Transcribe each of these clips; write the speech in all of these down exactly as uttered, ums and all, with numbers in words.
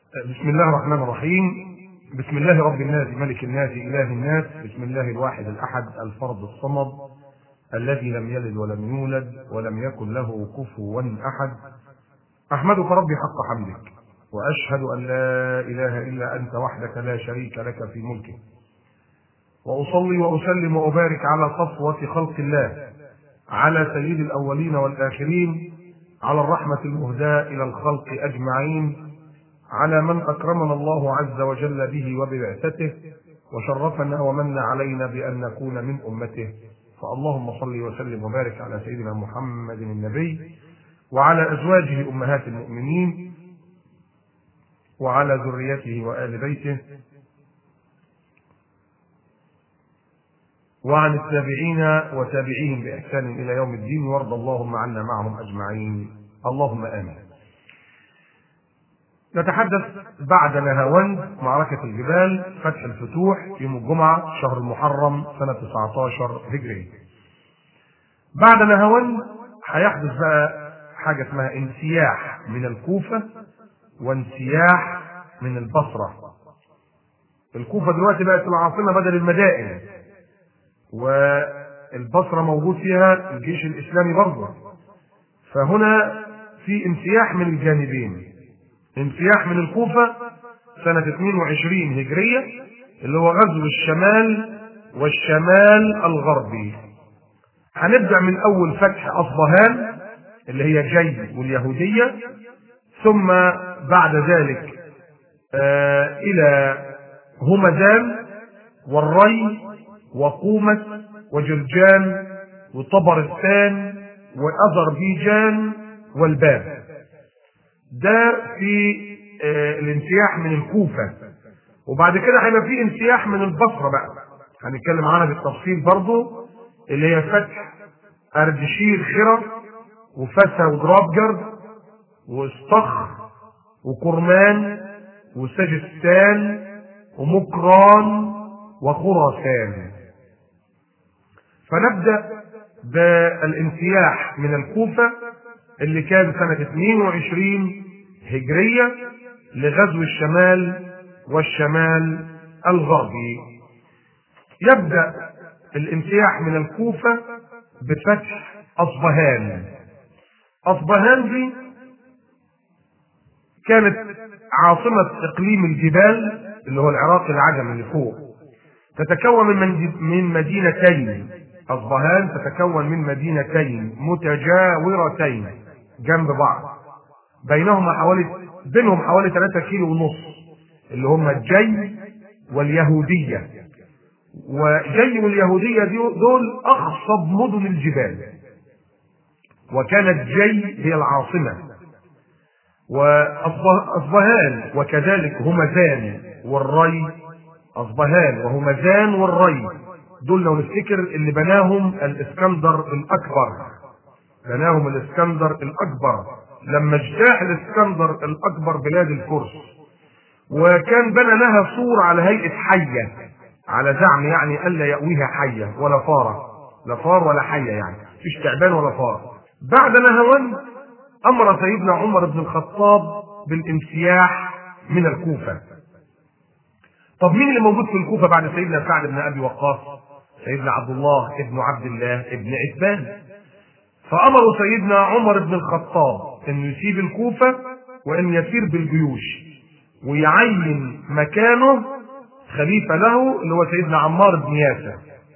بسم الله الرحمن الرحيم. بسم الله رب الناس ملك الناس إله الناس. بسم الله الواحد الأحد الفرد الصمد الذي لم يلد ولم يولد ولم يكن له كفوا أحد. أحمدك ربي حق حمدك، وأشهد أن لا إله إلا أنت وحدك لا شريك لك في ملكك، وأصلي وأسلم وأبارك على صفوة خلق الله، على سيد الأولين والآخرين، على الرحمة المهداة إلى الخلق أجمعين، على من أكرمنا الله عز وجل به وببعثته، وشرفنا ومن علينا بأن نكون من أمته. فاللهم صل وسلم وبارك على سيدنا محمد النبي، وعلى أزواجه أمهات المؤمنين، وعلى ذريته وآل بيته، وعن التابعين وتابعيهم بإحسان إلى يوم الدين، وارض اللهم عنا معهم أجمعين، اللهم آمين. نتحدث بعد نهاوند معركة الجبال فتح الفتوح يوم الجمعة شهر المحرم سنة تسعة عشر هجري. بعد نهاوند هيحدث بقى حاجة اسمها انسياح من الكوفة وانسياح من البصرة. الكوفة دلوقتي بقت العاصمة بدل المدائن، والبصرة موجود فيها الجيش الإسلامي برضه، فهنا في انسياح من الجانبين. انسياح من الكوفة سنة اثنين وعشرين هجرية اللي هو غزو الشمال والشمال الغربي. هنبدأ من أول فتح أصبهان اللي هي جي واليهودية، ثم بعد ذلك آه إلى همدان والري وقومة وجرجان وطبرستان وأذربيجان والباب. ده في آه الانسياح من الكوفة. وبعد كده هيبقى في انسياح من البصرة بقى، هنتكلم عنها بالتفصيل برضو، اللي هي فتح أردشير خرة وفسا ودرابجر واستخر وكرمان وسجستان ومكران وخراسان. فنبدأ بالانسياح من الكوفة اللي كان سنة اثنين وعشرين هجرية لغزو الشمال والشمال الغربي. يبدأ الانسياح من الكوفة بفتح أصبهان. أصبهان دي كانت عاصمة إقليم الجبال اللي هو العراق العجم اللي فوق. تتكون من مدينتين، أصبهان تتكون من مدينتين متجاورتين جنب بعض، بينهما حوالي بينهم حوالي ثلاثة كيلو ونص، اللي هم الجي واليهودية. وجي واليهودية دول أخصب مدن الجبال، وكانت جي هي العاصمة. وأصبهان وكذلك همدان والري، أصبهان وهمدان والري دول لو نفتكر اللي بناهم الإسكندر الأكبر، بناهم الإسكندر الأكبر لما اجتاح الإسكندر الأكبر بلاد الفرس، وكان بنى لها سور على هيئة حية، على زعم يعني ألا يأويها حية ولا فارة، لا فار ولا حية، يعني مفيش تعبان ولا فار. بعد نهاوند أمر سيدنا عمر بن الخطاب بالانسياح من الكوفة. طب مين اللي موجود في الكوفة بعد سيدنا سعد بن أبي وقاص؟ سيدنا عبد الله ابن عبد الله ابن عتبان. فأمروا سيدنا عمر بن الخطاب أن يسيب الكوفة وأن يسير بالجيوش ويعين مكانه خليفة له اللي هو سيدنا عمار بن ياسر.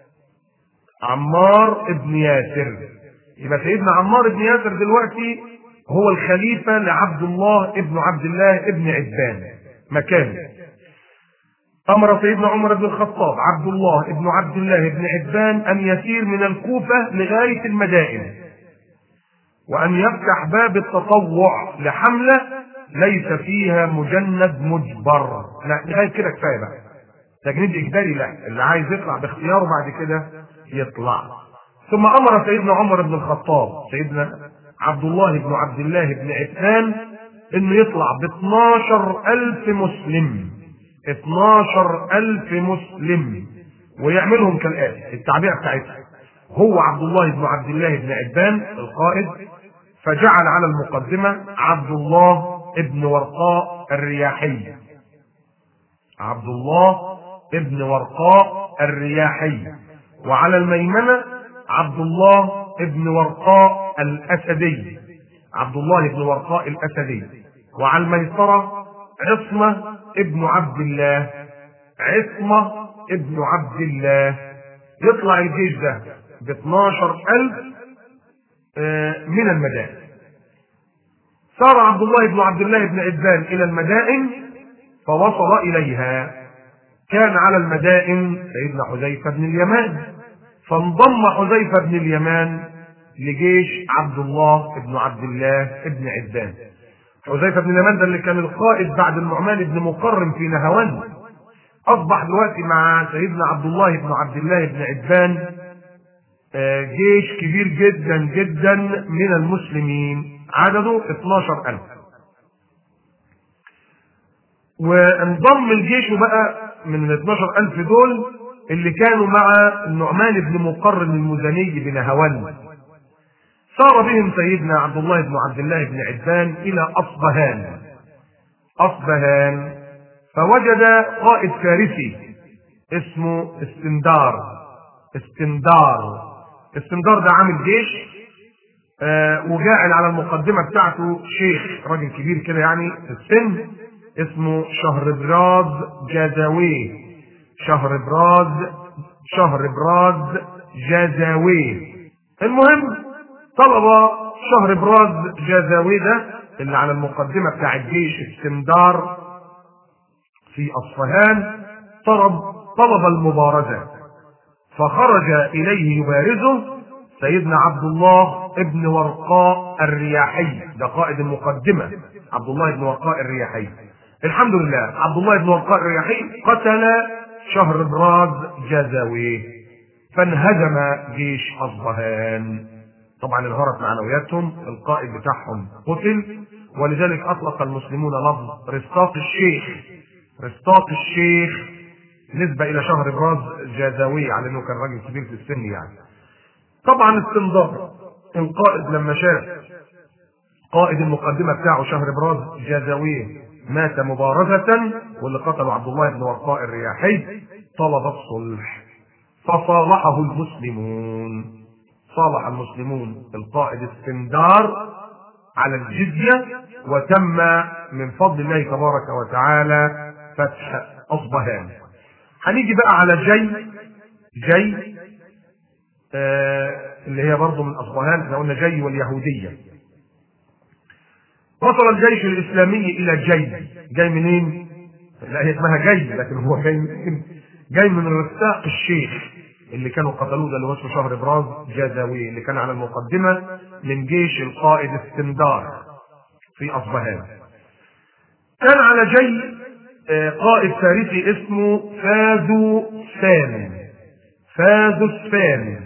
عمار بن ياسر، يبقى سيدنا عمار بن ياسر دلوقتي هو الخليفة لعبد الله ابن عبد الله ابن عتبان مكانه. أمر سيدنا عمر بن الخطاب عبد الله ابن عبد الله ابن عتبان أن يسير من الكوفة لغاية المدائن، وأن يفتح باب التطوع لحملة ليس فيها مجند مجبر. لا، لغاية كده كفاية بقى، تجنيد إجباري لا، اللي عايز يطلع باختياره بعد كده يطلع. ثم أمر سيدنا عمر بن الخطاب سيدنا عبد الله بن عبد الله بن عتبان إنه يطلع ب اثناشر ألف مسلم، اثناشر ألف مسلم، ويعملهم كالآتي التعبئة بتاعتها. هو عبد الله بن عبد الله بن عتبان القائد، فجعل على المقدمة عبد الله ابن ورقاء الرياحي. عبد الله ابن ورقاء الرياحي. وعلى الميمنة عبد الله ابن ورقاء الأسدي، عبد الله ابن ورقاء الأسدي. وعلى الميسرة عصمة ابن عبد الله، عصمة ابن عبد الله. يطلع الجيش ده ب اثناشر ألف من المدائن. سار عبد الله بن عبد الله بن عدبان إلى المدائن فوصل إليها. كان على المدائن سيدنا حذيفة بن اليمان، فانضم حذيفة بن اليمان لجيش عبد الله بن عبد الله بن عدبان. حذيفة بن اليمان ده اللي كان القائد بعد النعمان بن مقرن في نهاوند، أصبح دلوقتي مع سيدنا عبد الله بن عبد الله بن عدبان جيش كبير جدا جدا من المسلمين، عدده اثناشر ألف. وانضم الجيش بقى من ال اثناشر ألف دول اللي كانوا مع النعمان بن مقرن المزني بنهاوند. سار بهم سيدنا عبد الله بن عبد الله بن عدبان إلى أصبهان. أصبهان فوجد قائد فارسي اسمه استندار. استندار استندار ده عامل جيش آه وجاعل على المقدمة بتاعته شيخ راجل كبير كده يعني في السن، اسمه شهربراز جازاويه. شهربراز شهربراز جازاويه. المهم طلب شهربراز جازاويه ده اللي على المقدمة بتاع الجيش استندار في أصفهان، طلب طلب المبارزة، فخرج إليه يبارزه سيدنا عبد الله ابن ورقاء الرياحي، ده قائد المقدمة عبد الله بن ورقاء الرياحي. الحمد لله عبد الله بن ورقاء الرياحي قتل شهربراز جازاويه، فانهزم جيش أصبهان. طبعا انهارت معنوياتهم، القائد بتاعهم قتل، ولذلك أطلق المسلمون لفظ رستاق الشيخ. رستاق الشيخ نسبة إلى شهربراز جازاويه على أنه كان راجل كبير في السن يعني. طبعا استنضر القائد لما شاف قائد المقدمة بتاعه شهربراز جازاويه مات مبارزة واللي قتله عبد الله بن ورقاء الرياحي، طلب الصلح فصالحه المسلمون. صالح المسلمون القائد استندار على الجزية، وتم من فضل الله تبارك وتعالى فتح أصبهان. هنيجي بقى على جي جي آه اللي هي برضه من أصبهان. احنا قلنا جي واليهودية. وصل الجيش الإسلامي إلى جي. جاي منين؟ لا هي اسمها جي لكن هو جاي منين؟ جاي من رستاق الشيخ اللي كانوا قتلوه، ده اللي هو اسمه شهربراز جازاويه اللي كان على المقدمة من جيش القائد استندار في أصبهان. كان على جي قائد فارسي اسمه فازوسفان. فازوسفان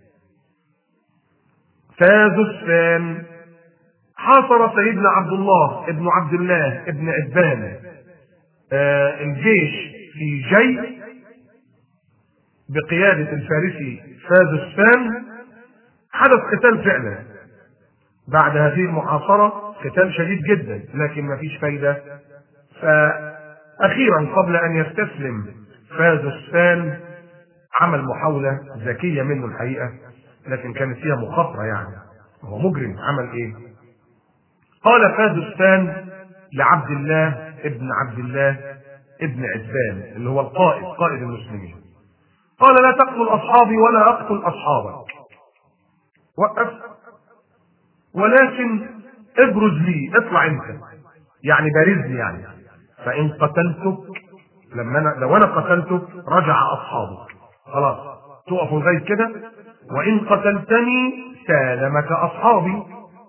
فازوسفان حاصر سيدنا عبد الله ابن عبد الله ابن عدبان الجيش في جي بقيادة الفارسي فازوسفان. حدث قتال فعلا بعد هذه المحاصرة، قتال شديد جدا لكن ما فيش فايدة. فأخيرا قبل أن يستسلم فازوسفان عمل محاولة ذكية منه الحقيقة، لكن كانت فيها مخاطرة يعني، هو مجرم. عمل ايه؟ قال فازوسفان لعبد الله ابن عبد الله ابن عدبان اللي هو القائد قائد المسلمين، قال لا تقتل أصحابي ولا أقتل أصحابك، وقف، ولكن ابرز لي، اطلع انت يعني بارزني يعني، فإن قتلتك لما أنا لو أنا قتلتك رجع أصحابك، خلاص تقفوا لغاية كده، وإن قتلتني سالمك أصحابي.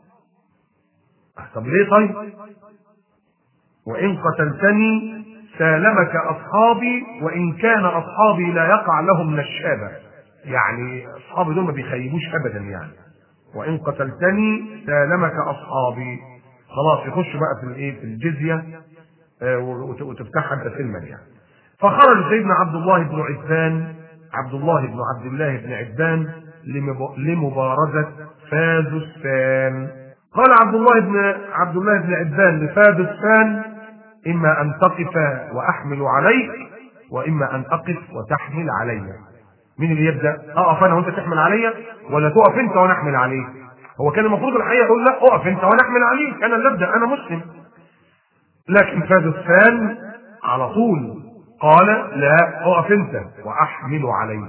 طب ليه طيب؟ وإن قتلتني سالمك أصحابي وإن كان أصحابي لا يقع لهم نشابة، يعني أصحابي دول ما بيخيبوش أبدا يعني. وإن قتلتني سالمك أصحابي، خلاص يخش بقى في الإيه في الجزية وتفتحها أنت سلما يعني. فخرج سيدنا عبد الله بن عدبان عبد الله بن عبد الله بن عدبان لمبارزة فازوسفان. قال عبد الله بن عبد الله بن عدبان لفازوسفان إما أن تقف وأحمل عليك وإما أن أقف وتحمل علي. مين اللي يبدأ؟ أقف أنا وأنت تحمل علي ولا تقف أنت وأنا أحمل عليك؟ هو كان المفروض الحقيقة يقول لا، أقف أنت وأنا أحمل عليك، أنا اللي أبدأ، أنا مسلم. لكن فادسان على طول قال لا، أقف أنت وأحمل عليك.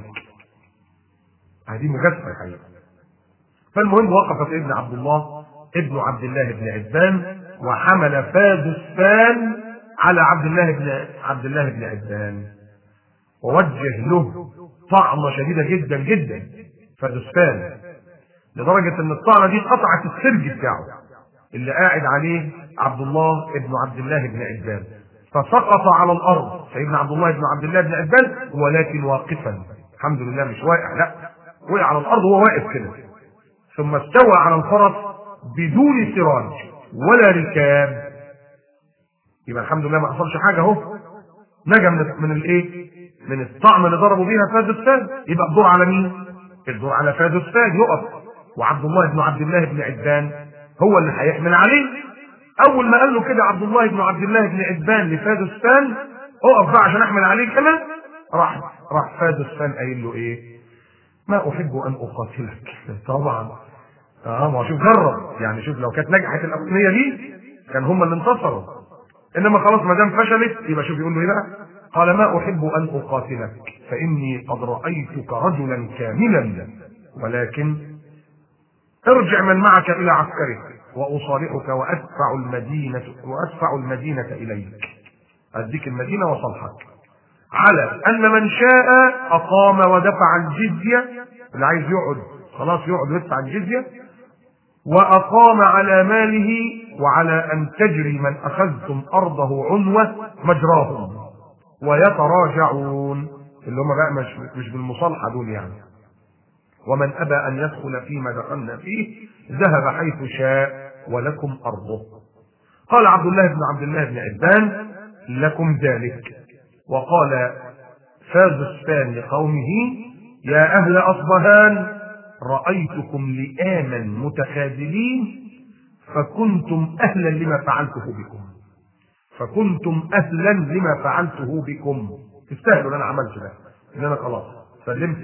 هذه مجازفة الحقيقة. فالمهم وقف ابن عبد الله ابن عبد الله بن عتبان وحمل فادسان على عبد الله بن عبد الله بن عتبان، ووجه له طعنة شديدة جدا جدا فادسان، لدرجة ان الطعنة دي قطعت السرج بتاعه اللي قاعد عليه عبد الله ابن عبد الله بن عتبان، فسقط على الارض سيدنا عبد الله بن عبد الله بن عتبان ولكن واقفا، الحمد لله مش واقع، لا وقع على الارض وهو واقف كده، ثم استوى على الفرس بدون سراج ولا ركاب. يبقى الحمد لله ما حصلش حاجه اهو، نجا من من الايه؟ من الطعن اللي ضربوا بيها فادسان. يبقى الدور على مين؟ الدور على فادسان يقف، وعبد الله بن عبد الله بن عتبان هو اللي هيحمل عليه. اول ما قال له كده عبد الله بن عبد الله بن عتبان لفادسان اقف بقى عشان احمل عليك انا، راح راح فادسان قايل له ايه؟ ما احب ان اقاتلك. طبعا اه ما شوف جرب يعني، شوف لو كانت نجحت الاغنيه دي كان هم اللي انتصروا، انما خلاص ما دام فشلت يبقى شوف يقول له ايه بقى؟ قال ما احب ان اقاتلك فاني قد رايتك رجلا كاملا، ولكن ارجع من معك الى عسكرك واصالحك وادفع المدينه وادفع المدينه اليك، اديك المدينه وصلحك، على ان من شاء اقام ودفع الجزيه، اللي عايز يقعد خلاص يقعد ويدفع الجزيه، واقام على ماله، وعلى ان تجري من اخذتم ارضه عنوه مجراهم ويتراجعون، اللي هم بقى مش مش بالمصالحه دول يعني. ومن ابى ان يدخل فيما دخلنا فيه ذهب حيث شاء ولكم ارضه. قال عبد الله بن عبد الله بن عتبان لكم ذلك. وقال فادسان لقومه يا اهل اصبهان رايتكم لئاما متخاذلين فكنتم اهلا لما فعلته بكم، فكنتم اهلا لما فعلته بكم، تستاهلوا اللي انا عملته ده، ان انا خلاص سلمت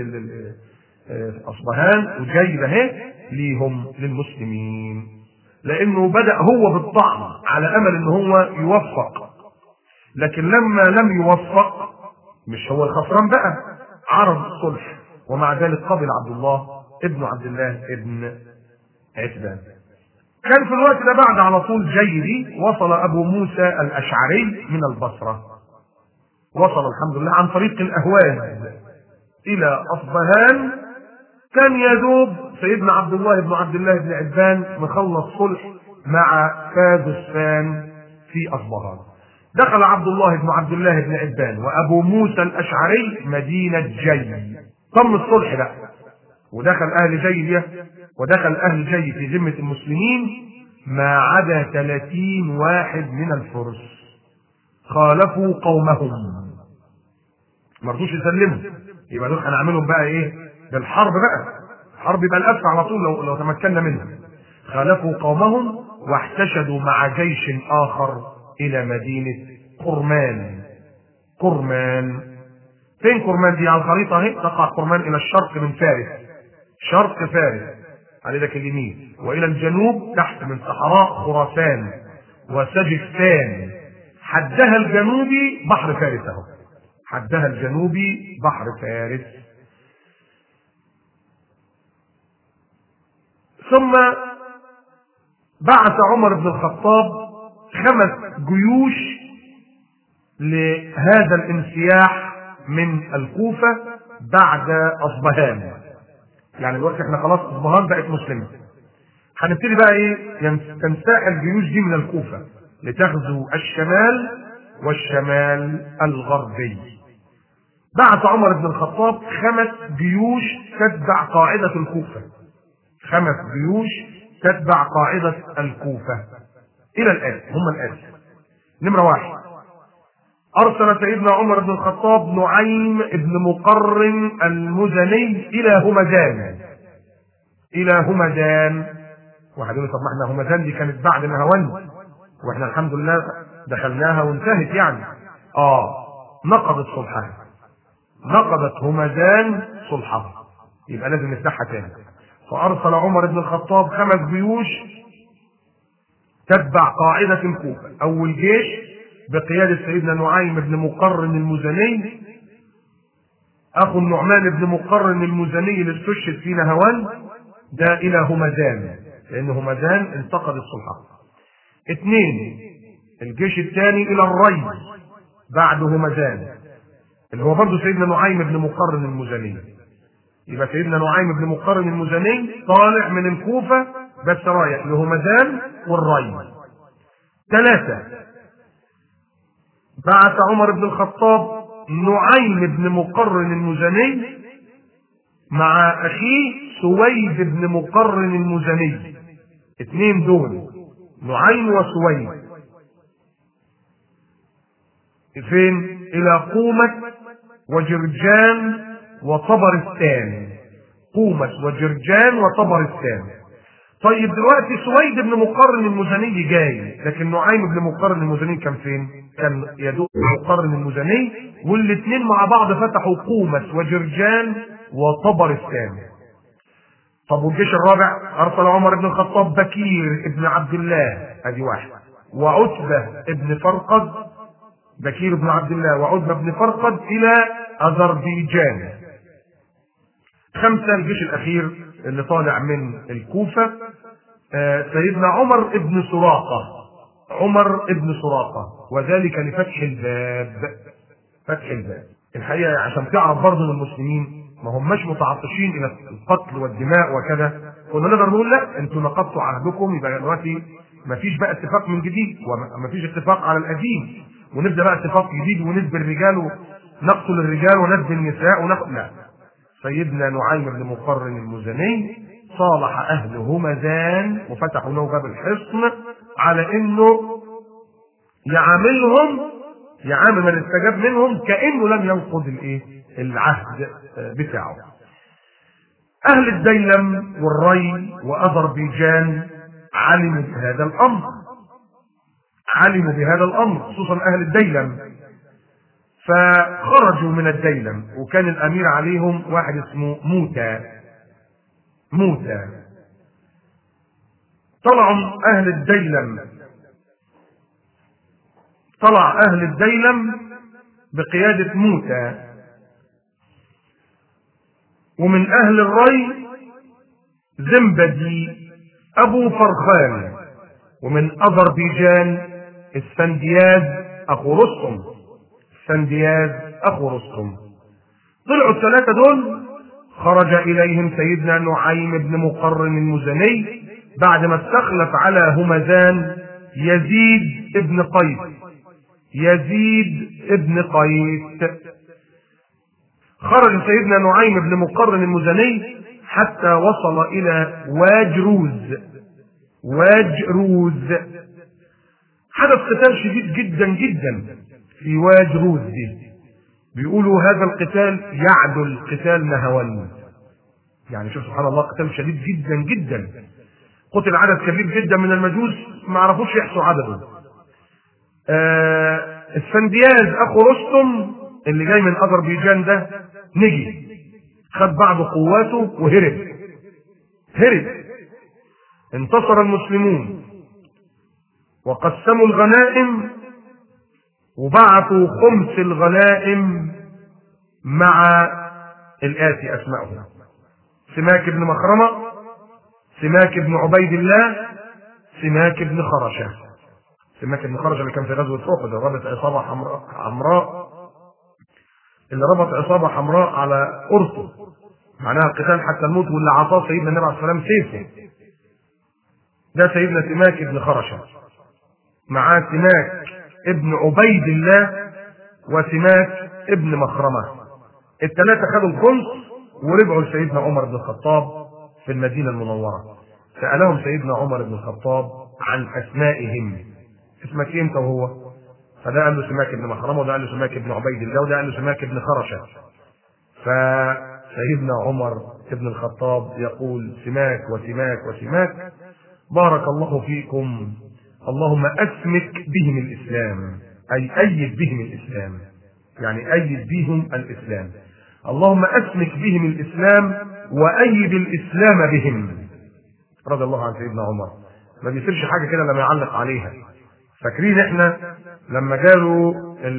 اصبهان وجاي ده ليهم للمسلمين، لانه بدا هو بالطعن على امل ان هو يوفق، لكن لما لم يوفق مش هو الخسران بقى، عرض الصلح، ومع ذلك قبل عبد الله ابن عبد الله ابن عتبان. كان في الوقت ده بعد على طول جيدي وصل ابو موسى الاشعري من البصره، وصل الحمد لله عن طريق الاهواز الى اصبهان. كان يدوب سيدنا عبد الله بن عبد الله بن عتبان مخلص صلح مع فادسان في اصبهان. دخل عبد الله بن عبد الله بن عتبان وابو موسى الاشعري مدينه جي، تم الصلح ده، ودخل اهل جي ودخل اهل جي في ذمه المسلمين ما عدا ثلاثين واحد من الفرس، خالفوا قومهم ما رضوش يسلموا. يبقى دول هنعملهم بقى ايه؟ بالحرب بقى، الحرب يبقى الاسرع على طول لو لو تمكنا منها. خالفوا قومهم واحتشدوا مع جيش اخر الى مدينه قرمان. قرمان فين قرمان دي على الخريطه اهي؟ تقع قرمان الى الشرق من فارس، شرق فارس على ذاك اليمين، والى الجنوب تحت من صحراء خراسان وسجستان، حدها الجنوبي بحر فارس اهو، حدها الجنوبي بحر فارس. ثم بعث عمر بن الخطاب خمس جيوش لهذا الانسياح من الكوفة بعد أصبهان. يعني دلوقتي احنا خلاص أصبهان بقت مسلمة، هنبتدي بقى ايه؟ تنساح الجيوش دي من الكوفة لتغزو الشمال والشمال الغربي. بعث عمر بن الخطاب خمس جيوش تتبع قاعدة الكوفة، خمس جيوش تتبع قاعدة الكوفة إلى الآن هم الآن. نمرة واحد، أرسل سيدنا عمر بن الخطاب نعيم بن مقرن المزني إلى همدان. إلى همدان. واحد يقول طب ما احنا همدان دي كانت بعد نهاوند، واحنا الحمد لله دخلناها وانتهت يعني. اه نقضت صلحها، نقضت همدان صلحها، يبقى لازم نفتحها تاني. فارسل عمر بن الخطاب خمس جيوش تتبع قاعدة الكوفة. اول جيش بقيادة سيدنا نعيم بن مقرن المزني، اخو النعمان بن مقرن المزني اللي استشهد في نهوان، ده الى همدان، لان همدان انتقدت صلحها. اثنين الجيش الثاني الى الري بعد همدان، اللي هو برضه سيدنا نعيم بن مقرن المزني. يبقى سيدنا نعيم بن مقرن المزني طالع من الكوفة بس رايح لهمدان والري. ثلاثة بعث عمر بن الخطاب نعيم بن مقرن المزني مع اخيه سويد بن مقرن المزني، اثنين دول نعيم وسويد، فين؟ الى قومة وجرجان وطبرستان. قومة وجرجان وطبرستان. طيب دلوقتي سويد بن مقرن المزني جاي، لكن نعيم بن مقرن المزني كان فين؟ كان يدوب مقرن المزني، والاثنين مع بعض فتحوا قومة وجرجان وطبرستان. طب والجيش الرابع ارسل عمر بن الخطاب بكير ابن عبد الله، ادي واحد، وعتبة ابن فرقد، بكير بن عبد الله وعتبة بن فرقد الى اذربيجان. خمسة الجيش الاخير اللي طالع من الكوفة آه سيدنا عمر ابن سراقة، عمر ابن سراقة، وذلك لفتح الباب، فتح الباب. الحقيقة عشان تعرف برضه ان المسلمين ما هماش متعطشين الى القتل والدماء وكذا، كنا نقدر نقول لا انتوا نقضتوا عهدكم، يبقى دلوقتي ما فيش بقى اتفاق من جديد، وما فيش اتفاق على القديم ونبدا بقى اتفاق جديد ونسبي الرجال ونقتل الرجال ونسبي النساء ونقتل. لا، سيدنا نعيم بن مقرن المزني صالح اهل همدان وفتحوا له باب الحصن على انه يعاملهم، يعامل من استجاب منهم كانه لم ينقض الايه؟ العهد بتاعه. اهل الديلم والري واذربيجان علموا بهذا الامر، علموا بهذا الامر خصوصا اهل الديلم، فخرجوا من الديلم، وكان الامير عليهم واحد اسمه موتى. موتى طلعوا اهل الديلم، طلع اهل الديلم بقيادة موتى، ومن اهل الري زنبدي ابو فرخان، ومن اذربيجان السندياز اخو رستم، السندياز اخو رستم. طلعوا الثلاثة دول، خرج اليهم سيدنا نعيم بن مقرن المزني بعد ما استخلف على همدان يزيد ابن قيس، يزيد ابن قيس. خرج سيدنا نعيم بن مقرن المزني حتى وصل الى واجروز. واجروز حدث قتال شديد جدا جدا في واجروز دي، بيقولوا هذا القتال يعدل قتال نهوان. يعني شوف سبحان الله، قتال شديد جدا جدا، قتل عدد كبير جدا من المجوس ما عرفوش يحصوا عدده. آه السندياز اخو رستم اللي جاي من اذربيجان ده نجي خد بعض قواته وهرب، هرب. انتصر المسلمون وقسموا الغنائم وبعثوا خمس الغنائم مع الآتي أسمائهم: سماك بن مخرمة، سماك بن عبيد الله، سماك بن خرشة. سماك بن خرشة اللي كان في غزوة أحد ربط عصابة حمراء حمراء اللي ربط عصابة حمراء على قرطه، معناها القتال حتى الموت، واللي عطاه سيدنا النبي عليه الصلاة والسلام سيفه. ده سيدنا سماك بن خرشة، معاه سماك ابن عبيد الله وسماك ابن مخرمة. الثلاثة خدوا الخمس ورجعوا لسيدنا عمر بن الخطاب في المدينة المنورة. سألهم سيدنا عمر بن الخطاب عن أسمائهم، اسمك ايه انت وهو؟ فده قال له سماك ابن مخرمة، وده قال له سماك ابن عبيد الله، وده قال له سماك ابن خرشة. فسيدنا عمر بن الخطاب يقول: سماك وسماك وسماك، بارك الله فيكم اللهم أسمك بهم الإسلام، أي أيد بهم الإسلام، يعني أيد بهم الإسلام. اللهم أسمك بهم الإسلام وأيد الإسلام بهم. رضي الله عن سيدنا عمر، ما بيصيرش حاجة كده لما يعلق عليها. فاكرين احنا لما جاله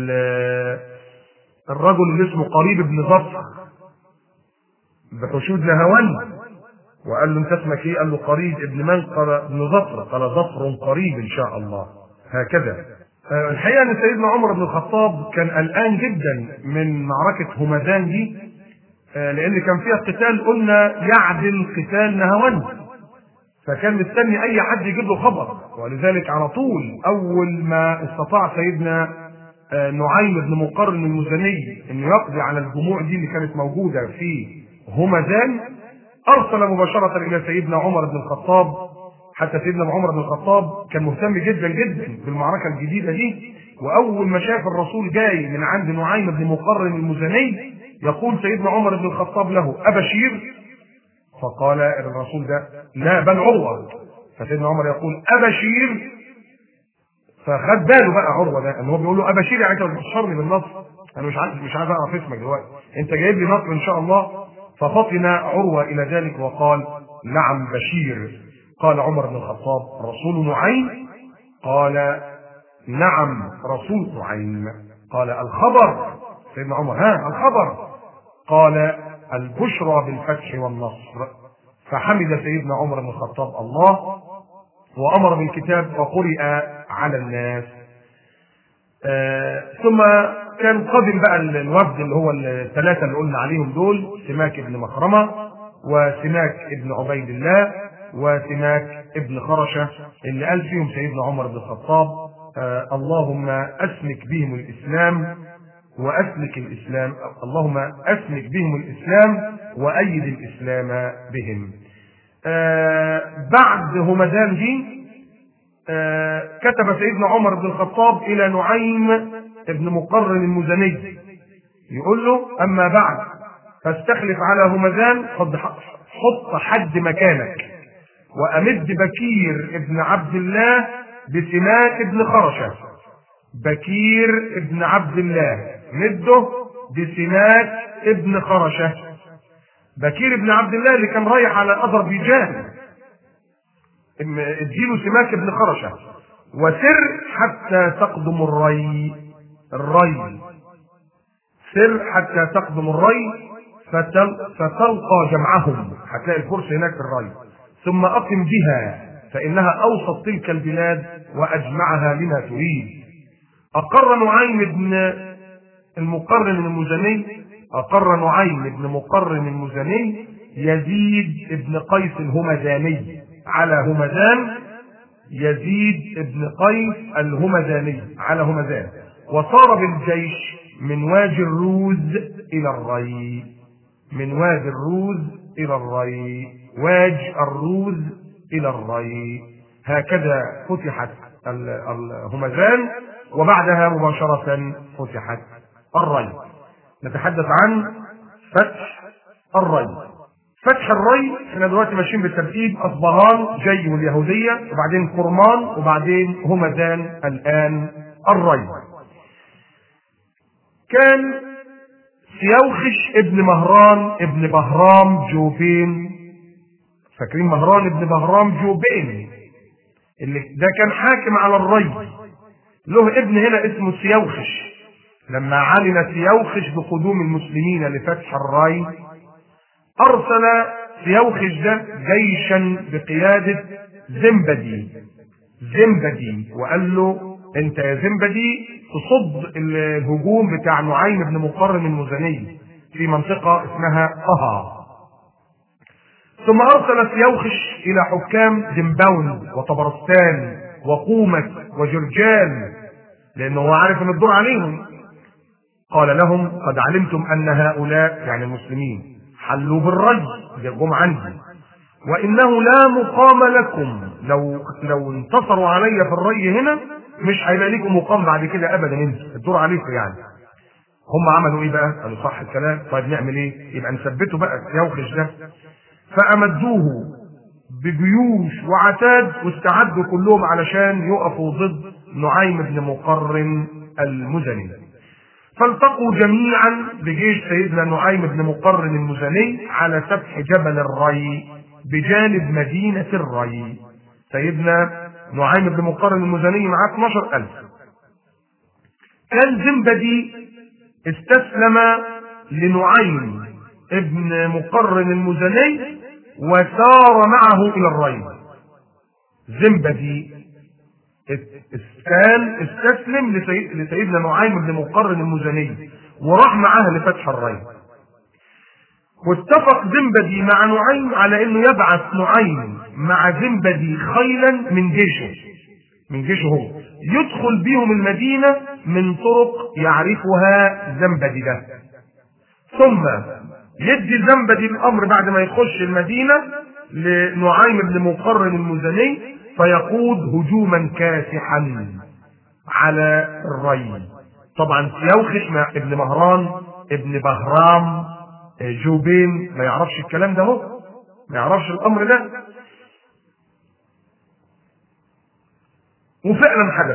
الرجل اللي اسمه قريب بن ظفر بحشود نهاوند، وقال له انت اسمك ايه؟ قال له قريب ابن من؟ قال ابن ظفر. قال ظفر قريب ان شاء الله. هكذا. الحقيقه ان سيدنا عمر بن الخطاب كان قلقان جدا من معركه همدان دي، لان كان فيها قتال قلنا يعدل قتال نهاوند، فكان مستني اي حد يجيب له خبر. ولذلك على طول اول ما استطاع سيدنا نعيم بن مقرن المزني انه يقضي على الجموع دي اللي كانت موجوده في همدان، ارسل مباشره الى سيدنا عمر بن الخطاب. حتى سيدنا عمر بن الخطاب كان مهتم جدا جدا بالمعركه الجديده دي، واول ما شاف الرسول جاي من عند نعيم بن مقرن المزني يقول سيدنا عمر بن الخطاب له: ابشير؟ فقال الرسول ده: لا بل عروه. فسيدنا عمر يقول: ابشير؟ فخد باله بقى عروه ده ان هو بيقول له ابشير، يعني انت بتبشرني بالنصر، انا مش عارف مش عايز اعرف اسمك دلوقتي، انت جايب لي نصر ان شاء الله. ففطن عروه الى ذلك وقال: نعم بشير. قال عمر بن الخطاب: رسول نعيم؟ قال: نعم رسول نعيم. قال: الخبر؟ سيدنا عمر: ها الخبر؟ قال: البشرى بالفتح والنصر. فحمد سيدنا عمر بن الخطاب الله وامر بالكتاب فقرئ على الناس. آه ثم كان قادم بقى الوفد اللي هو الثلاثه اللي قلنا عليهم دول: سماك ابن مخرمه، وسماك ابن عبيد الله، وسماك ابن خرشه، اللي قال فيهم سيدنا عمر بن الخطاب: آه اللهم اسمك بهم الاسلام واسلك الاسلام، اللهم اسمك بهم الاسلام وايد الاسلام بهم. آه بعد همدان دي آه كتب سيدنا عمر بن الخطاب الى نعيم ابن مقرن المزني يقول له: اما بعد فاستخلف على همدان، حط حد مكانك، وامد بكير ابن عبد الله بسماك ابن خرشه. بكير ابن عبد الله مده بسماك ابن خرشه. بكير ابن عبد الله اللي كان رايح على اذربيجان، اديله سماك ابن خرشه. وسر حتى تقدم الري. الري سر حتى تقدم الري فتل... فتلقى جمعهم، هتلاقي الفرس هناك في الري. ثم اقم بها فانها اوسط تلك البلاد واجمعها لما تريد. اقر نعيم بن المقرن المزني اقر نعيم بن مقرن المزني يزيد ابن قيس الهمداني على همدان، يزيد ابن قيس الهمداني على همدان، وصار بالجيش من وادي الروز الى الري. من وادي الروز الى الري، وادي الروز الى الري. هكذا فتحت همدان، وبعدها مباشرة فتحت الري. نتحدث عن فتح الري. فتح الري احنا دلوقتي ماشيين بالترتيب: اصبهان جاي واليهوديه، وبعدين كرمان، وبعدين همدان، الان الري. كان سيوخش ابن مهران ابن بهرام جوبين، فاكرين مهران ابن بهرام جوبين اللي ده كان حاكم على الري، له ابن هنا اسمه سيوخش. لما علم سيوخش بقدوم المسلمين لفتح الري ارسل سيوخش ده جيشا بقيادة زنبدي زنبدي وقال له: انت يا زنبدي تصد الهجوم بتاع نعيم بن مقرن المزني في منطقة اسمها طها. ثم ارسل سيوخش الى حكام زنبون وطبرستان وقومة وجرجان، لانه هو عارف ان الدور عليهم. قال لهم: قد علمتم ان هؤلاء يعني المسلمين حلوا بالري، جم عندي، وانه لا مقام لكم، لو لو انتصروا علي في الري هنا مش هيبقى لكم مقام بعد كده ابدا، انتوا الدور عليكم يعني. هم عملوا ايه بقى؟ قالوا: صح الكلام، طيب نعمل ايه؟ يبقى نثبته بقى يوخش ده. فامدوه بجيوش وعتاد، واستعدوا كلهم علشان يقفوا ضد نعيم بن مقرن المزني. فالتقوا جميعا بجيش سيدنا نعيم بن مقرن المزني على سفح جبل الري بجانب مدينة الري. سيدنا نعيم بن مقرن المزني معاه اثناشر ألف. كان زنبدي استسلم لنعيم ابن مقرن المزني وسار معه الى الري. زنبدي كان استسلم لسيدنا نعيم بن مقرن المزني وراح معاه لفتح الري. واتفق زنبدي مع نعيم على انه يبعث نعيم مع زنبدي خيلا من جيشه من جيشه هو يدخل بيهم المدينة من طرق يعرفها زنبدي ده، ثم يدي زنبدي الامر بعد ما يخش المدينة لنعيم بن مقرن المزني فيقود هجوما كاسحا على الري. طبعا سيوخش مع ابن مهران ابن بهرام جوبين ما يعرفش الكلام ده، هو ما يعرفش الامر ده، وفعلا حدث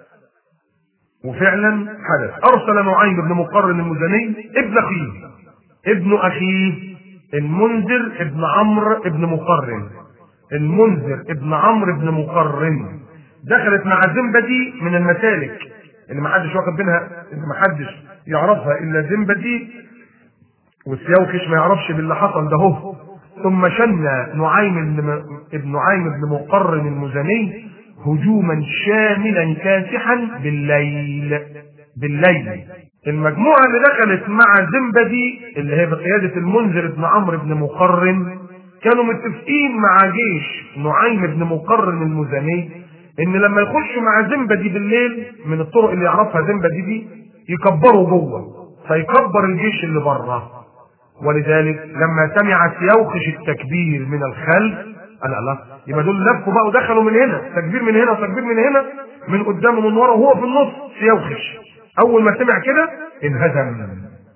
وفعلا حدث ارسل نعيم بن مقرن المزني ابن اخيه ابن اخيه المنذر ابن عمرو ابن مقرن المنذر ابن عمرو ابن مقرن. دخلت مع زنبدي من المسالك اللي ما حدش واخد منها، اللي ما حدش يعرفها الا زنبدي، والسيوخش ما يعرفش باللي حصل ده هو. ثم شن نعيم ابن نعيم بن مقرن المزني هجوما شاملا كاسحا بالليل بالليل المجموعة اللي دخلت مع زنبدي اللي هي بقيادة المنذر بن عمرو بن مقرن كانوا متفقين مع جيش نعيم بن مقرن المزني ان لما يخشوا مع زنبدي بالليل من الطرق اللي يعرفها زنبدي دي يكبروا جوه فيكبر الجيش اللي بره. ولذلك لما سمع سيوخش التكبير من الخلف قال الله، يبقى دول لفوا بقى ودخلوا من هنا، تكبير من هنا وتكبير من هنا، من قدام ومن ورا وهو في النص سيوخش. اول ما سمع كده انهزم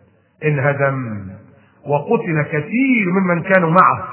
انهزم وقتل كثير ممن كانوا معه.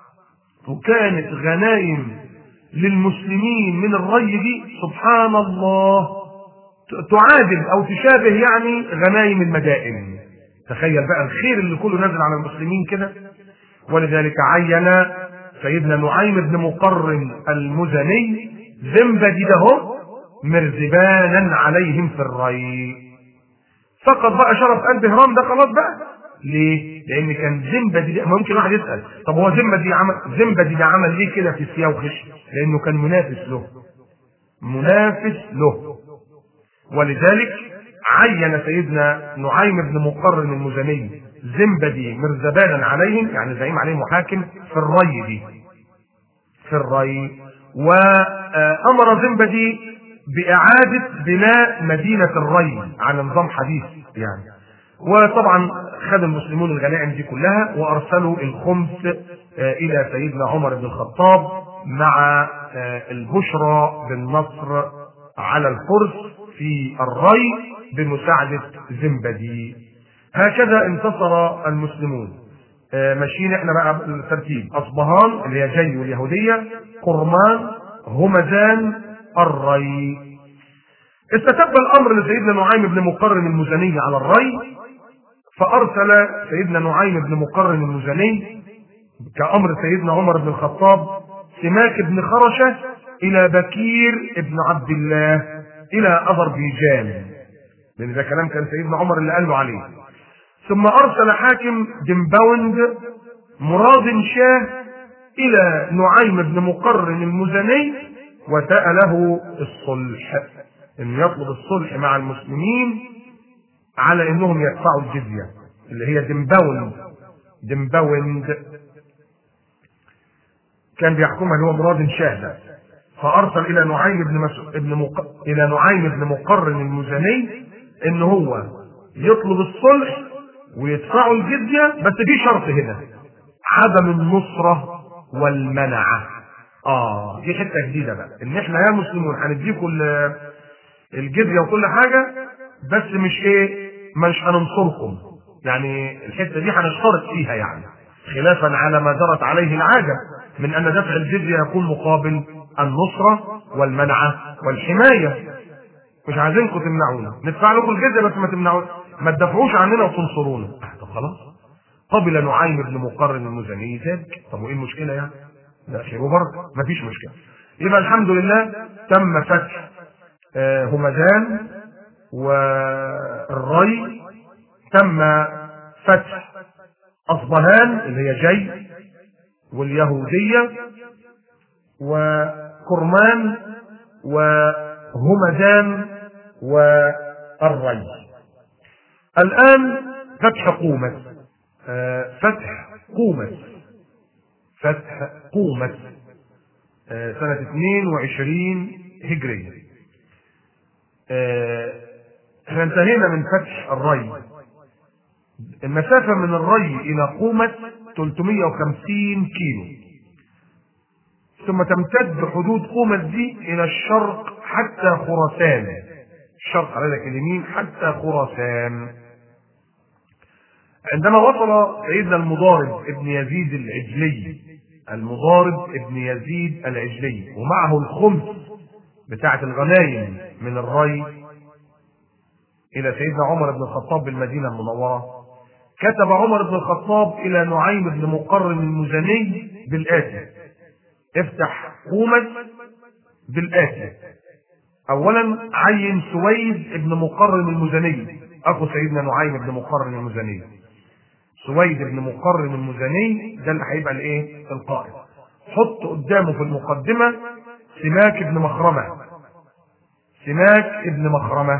وكانت غنائم للمسلمين من الري دي سبحان الله تعادل او تشابه يعني غنائم المدائن. تخيل بقى الخير اللي كله نازل على المسلمين كده. ولذلك عين سيدنا نعيم بن مقرن المزني زنبدي ده مرزبانا عليهم في الري. فقط بقى شرف قلب هرام ده خلاص بقى. ليه؟ لان كان زنبدي، ممكن واحد يسال طب هو زنبدي عمل زنبدي ده عمل ليه كده في سيوخش؟ لانه كان منافس له منافس له ولذلك عين سيدنا نعيم بن مقرن المزني زنبدي مرزبانا عليهم، يعني زعيم عليهم وحاكم في الري دي في الري. وامر زنبدي باعاده بناء مدينه الري على نظام حديث يعني. وطبعا خد المسلمون الغنائم دي كلها وارسلوا الخمس الى سيدنا عمر بن الخطاب مع البشرى بالنصر على الفرس في الري بمساعدة زنبدي. هكذا انتصر المسلمون. ماشيين احنا بقى بالترتيب: اصبهان اللي هي جي واليهودية، قرمان، همذان، الري. استتب الامر لسيدنا نعيم بن مقرن المزني على الري، فارسل سيدنا نعيم بن مقرن المزني كامر سيدنا عمر بن الخطاب سماك بن خرشة الى بكير ابن عبد الله الى اذربيجان، لان ده كلام كان سيدنا عمر اللي قال له عليه. ثم ارسل حاكم دمباوند مراد شاه الى نعيم بن مقرن المزني وسأله الصلح، ان يطلب الصلح مع المسلمين على انهم يدفعوا الجزية اللي هي دمباوند دمباوند كان بيحكمها اللي هو مراد شاه ده. فارسل الى نعيم بن مس... ابن مق... الى نعيم بن مقرن المزني ان هو يطلب الصلح ويدفعوا الجزية، بس في شرط هنا: عدم النصرة والمنعة. اه دي حته جديده بقى، ان احنا يا مسلمون هنديكم الجزية وكل حاجة، بس مش ايه مش هننصركم. يعني الحته دي هنشترط فيها، يعني خلافا على ما جرت عليه العاده من أن دفع الجزية يكون مقابل النصرة والمنعة والحماية. مش عايزينكم تمنعونا، ندفع لكم الجزية بس ما تمنعوش، ما تدافعوش عننا وتنصرونا. طب خلاص، قبل نعيم بن مقرن المزني ذلك. طب وايه المشكلة يعني؟ ده خير وبركة، مفيش مشكلة. يبقى الحمد لله تم فتح همدان والري، تم فتح أصبهان اللي هي جي واليهودية وكرمان وهمدان والري. الآن فتح قومة، فتح قومة فتح قومة سنة اثنين وعشرين هجرية. احنا انتهينا من فتح الري. المسافة من الري إلى قومة ثلاثمائة وخمسين كيلو، ثم تمتد حدود قومة دي إلى الشرق حتى خراسان، الشرق على ذلك اليمين حتى خراسان. عندما وصل سيدنا المضارب ابن يزيد العجلي، المضارب ابن يزيد العجلي ومعه الخمس بتاعة الغنايم من الري إلى سيدنا عمر بن الخطاب بالمدينة المنورة، كتب عمر بن الخطاب إلى نعيم بن مقرن المزني بالآتي: افتح قومة بالآتي. أولا عين سويد بن مقرن المزني أخو سيدنا نعيم بن مقرن المزني. سويد بن مقرن المزني ده اللي هيبقى الايه؟ القائد. حط قدامه في المقدمة سماك بن مخرمة، سماك بن مخرمة.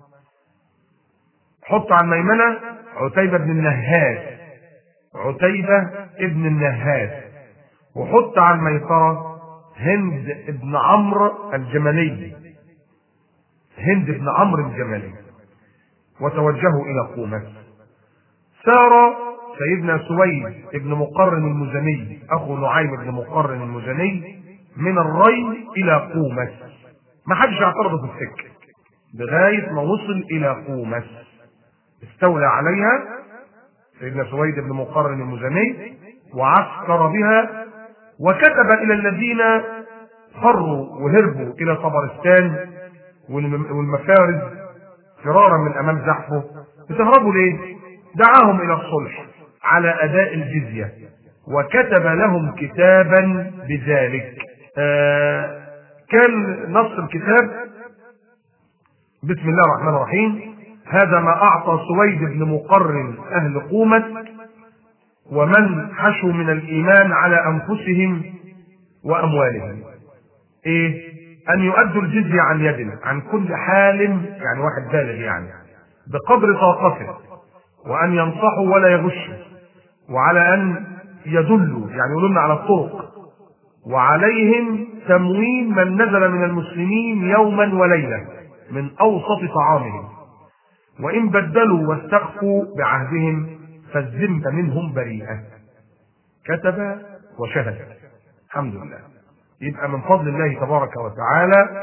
حط على الميمنة عتيبة بن النهاس، عتيبة بن النهاس. وحط على الميسرة هند بن عمرو الجمالي، هند بن عمرو الجمالي. وتوجهوا إلى قومة. سار سيدنا سويد بن مقرن المزني أخو نعيم بن مقرن المزني من الري إلى قومة، ما حدش اعترض في السكة لغاية ما وصل إلى قومة. استولى عليها سيدنا سويد بن مقرن المزني وعسكر بها، وكتب إلى الذين فروا وهربوا إلى طبرستان والمفارز فرارا من أمام زحفه: بتهربوا ليه؟ دعاهم إلى الصلح على أداء الجزية، وكتب لهم كتابا بذلك. آه كان نص الكتاب: بسم الله الرحمن الرحيم، هذا ما أعطى سويد بن مقرن أهل قومة ومن حشوا من الإيمان على أنفسهم وأموالهم. إيه؟ أن يؤدوا الجزية عن يدنا عن كل حال، يعني واحد بالغ يعني بقدر طاقته، وأن ينصحوا ولا يغشوا، وعلى أن يدلوا يعني يقولون على الطرق، وعليهم تموين من نزل من المسلمين يوما وليلة من أوسط طعامهم، وإن بدلوا واستخفوا بعهدهم فالذمة منهم بريئة. كتب وشهد. الحمد لله. يبقى من فضل الله تبارك وتعالى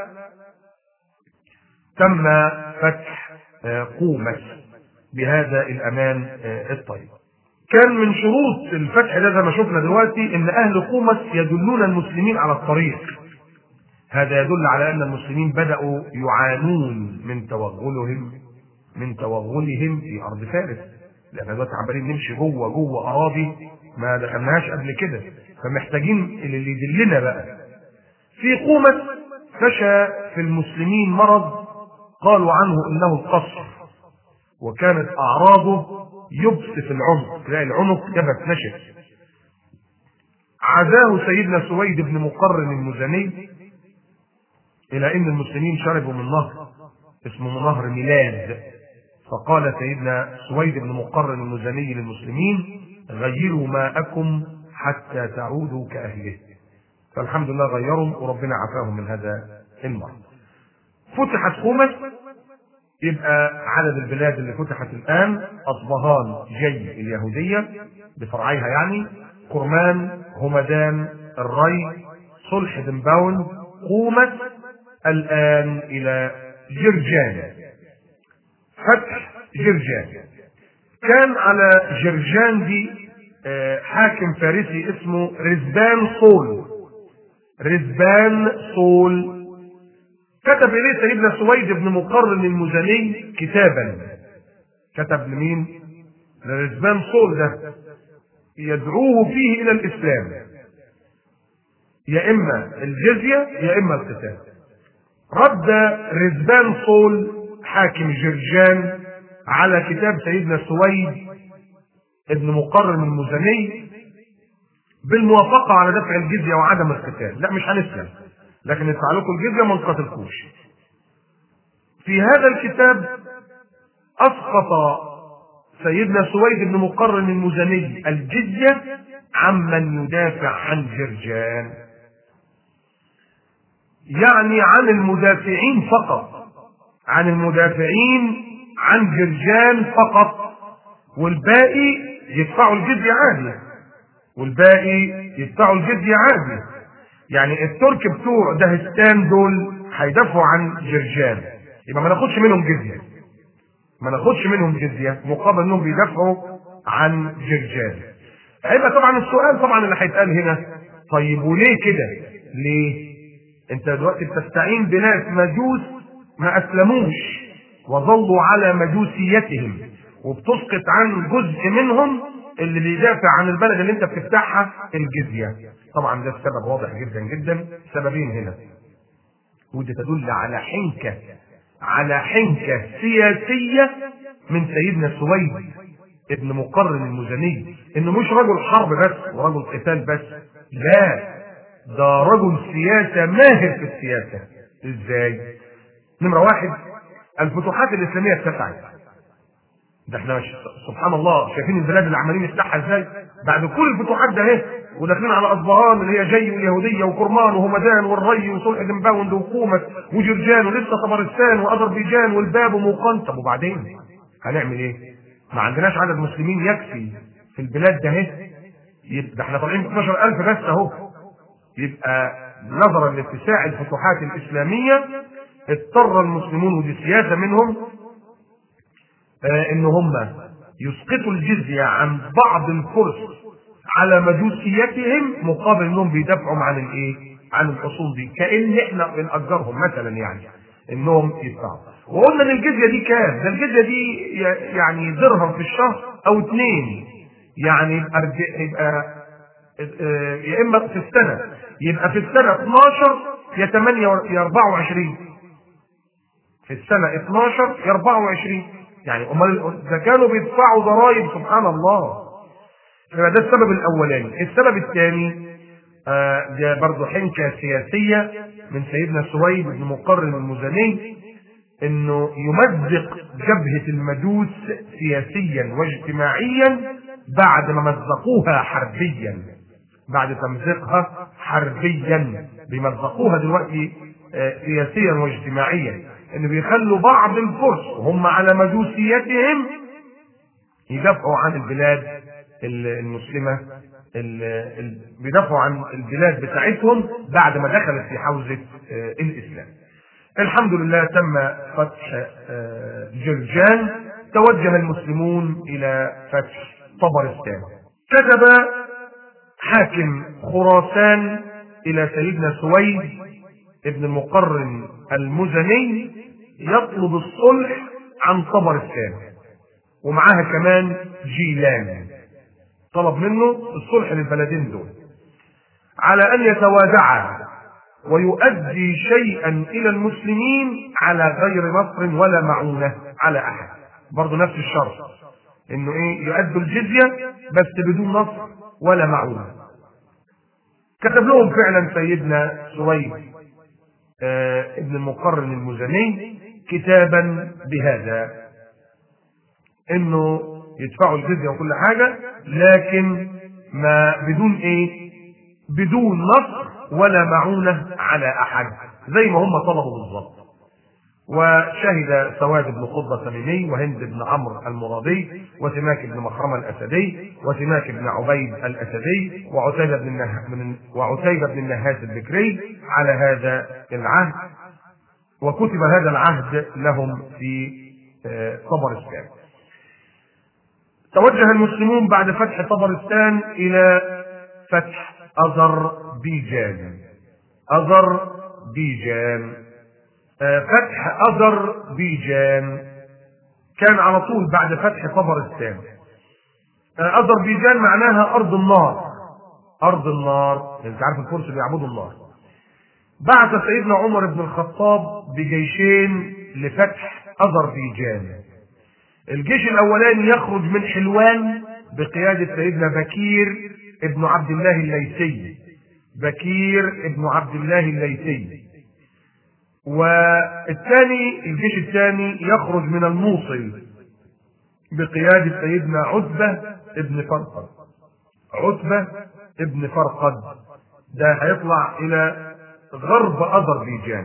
تم فتح قومة بهذا الأمان الطيب. كان من شروط الفتح ده زي ما شفنا دلوقتي ان اهل قومة يدلون المسلمين على الطريق. هذا يدل على ان المسلمين بدأوا يعانون من توغلهم من توغلهم في ارض فارس، لان دلوقتي عمالين نمشي جوه جوه اراضي ما دخلناهاش قبل كده، فمحتاجين اللي يدلنا بقى. في قومة فشى في المسلمين مرض قالوا عنه انه القصر، وكانت اعراضه يبس في العنق، تلاقي العنق يبس نشف. عزاه سيدنا سويد بن مقرن المزني الى ان المسلمين شربوا من نهر اسمه نهر ميلاد، فقال سيدنا سويد بن مقرن المزني للمسلمين: غيروا ماءكم حتى تعودوا كأهله. فالحمد لله غيروا وربنا عافاهم من هذا المرض. فتحت قومة. يبقى عدد البلاد اللي فتحت الآن: أصبهان جي اليهودية بفرعيها يعني، كرمان، همدان، الري، صلح دنباون، قومة، الآن إلى جرجان. فتح جرجان. كان على جرجان دي حاكم فارسي اسمه رزبان صول. رزبان صول كتب اليه سيدنا سويد بن مقرن المزني كتابا. كتب لمين؟ لرزبان صول ده، يدعوه فيه الى الاسلام، يا اما الجزيه يا اما القتال. رد رزبان صول حاكم جرجان على كتاب سيدنا سويد ابن مقرن المزني بالموافقه على دفع الجزيه وعدم القتال. لا، مش هنسلم، لكن ندفع لكم الجزيه ما نقاتلكوش. في هذا الكتاب اسقط سيدنا سويد بن مقرن المزني الجزيه عمن يدافع عن جرجان، يعني عن المدافعين فقط، عن المدافعين عن جرجان فقط، والباقي يدفعوا الجزيه عادي، والباقي يدفعوا الجزيه عادي. يعني الترك بتوع دهستان دول هيدافعوا عن جرجان، يبقى ما ناخدش منهم جزيه، ما ناخدش منهم جزيه مقابل انهم بيدافعوا عن جرجان. هيبقى طبعا السؤال طبعا اللي هيتقال هنا، طيب وليه كده؟ ليه؟ انت دلوقتي بتستعين بناس مجوس ما اسلموش وظلوا على مجوسيتهم، وبتسقط عن جزء منهم اللي بيدافع عن البلد اللي انت بتفتحها الجزيه. طبعا ده السبب واضح جدا جدا، سببين هنا، ودي تدل على حنكه على حنكه سياسيه من سيدنا سويد ابن مقرن المزني، انه مش رجل حرب بس ورجل قتال بس، لا، ده رجل سياسه ماهر في السياسه. ازاي؟ نمره واحد، الفتوحات الاسلاميه اتسعت. ده احنا سبحان الله شايفين البلاد اللي عمالين نفتحها ازاي بعد كل الفتوحات ده اهي، وداخلين على اصبهان اللي هي جي واليهوديه وكرمان وهمدان والري وصلح دمباوند وقومه وجرجان ولسه طبرستان واذربيجان والباب وموقن. طب وبعدين هنعمل ايه؟ ما عندناش عدد مسلمين يكفي في البلاد ده اهي، يبقى احنا طالعين ب اثناشر ألف بس اهو. يبقى نظرا لاتساع الفتوحات الاسلاميه اضطر المسلمون، ودي سياسه منهم، آه ان هم يسقطوا الجزيه عن بعض الفرس على مجوسيتهم مقابل انهم بيدافعوا عن الايه؟ عن الاصول دي، كان احنا بنأجرهم مثلا، يعني انهم يدفعوا. وقلنا ان الجزيه دي كام؟ ده الجزيه دي يعني درهم في الشهر او اثنين، يعني يبقى يبقى يا اما في السنه، يبقى في السنه اثناشر يا ثمانية يا أربعة وعشرين، في السنه اثناشر يا أربعة وعشرين، يعني امال ده كانوا بيدفعوا ضرائب. سبحان الله. يبقى ده السبب الاولاني. السبب الثاني آه ده برضه حنكه سياسيه من سيدنا سويد بن مقرن المزني، انه يمزق جبهه المجوس سياسيا واجتماعيا بعد ما مزقوها حربيا، بعد تمزيقها حربيا بيمزقوها دلوقتي آه سياسيا واجتماعيا، ان بيخلوا بعض الفرس وهم على مجوسيتهم يدافعوا عن البلاد المسلمه، بيدافعوا عن البلاد بتاعتهم بعد ما دخلت في حوزه آه الاسلام. الحمد لله تم فتح آه جرجان، توجه المسلمون الى فتح طبرستان. كتب حاكم خراسان الى سيدنا سويد ابن المقرن المزني يطلب الصلح عن طبرستان، ومعاها كمان جيلان، طلب منه الصلح للبلدين دول على ان يتوادعا ويؤدي شيئا الى المسلمين على غير نصر ولا معونة على احد. برضه نفس الشرط، انه ايه؟ يؤدوا الجزية بس بدون نصر ولا معونة. كتب لهم فعلا سيدنا سويد آه ابن المقرن المزني كتابا بهذا، انه يدفعوا الجزية وكل حاجة، لكن ما بدون ايه؟ بدون نصر ولا معونة على احد، زي ما هم طلبوا بالظبط. وشهد سواد بن قطب التميمي وهند بن عمرو المرادي وسماك بن مخرمة الاسدي وسماك بن عبيد الاسدي وعتيبة بن النه... وعتيبة بن النهاس البكري على هذا العهد، وكتب هذا العهد لهم في طبرستان. توجه المسلمون بعد فتح طبرستان إلى فتح أذربيجان. أذربيجان فتح أذربيجان كان على طول بعد فتح طبرستان. أذربيجان معناها أرض النار، أرض النار، أنت عارف الفرس بيعبدوا النار. بعث سيدنا عمر بن الخطاب بجيشين لفتح أذربيجان. الجيش الأولاني يخرج من حلوان بقيادة سيدنا بكير ابن عبد الله الليثي، بكير ابن عبد الله الليثي. والثاني الجيش الثاني يخرج من الموصل بقيادة سيدنا عتبة ابن فرقد. عتبة ابن فرقد ده هيطلع إلى غرب أذربيجان.